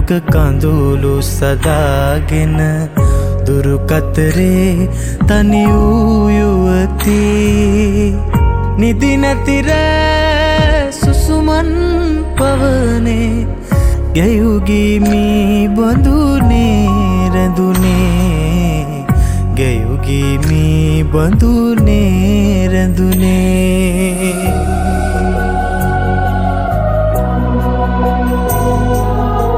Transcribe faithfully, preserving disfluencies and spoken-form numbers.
යුග කඳුළු සදාගෙන දුරු කතරේ තනි වූ යුවතී නිදි නැති රෑ සුසුමන් පවනේ ගැයුගිමි බඳුනේ රැඳුනේ ගැයුගිමි බඳුනේ රැඳුනේ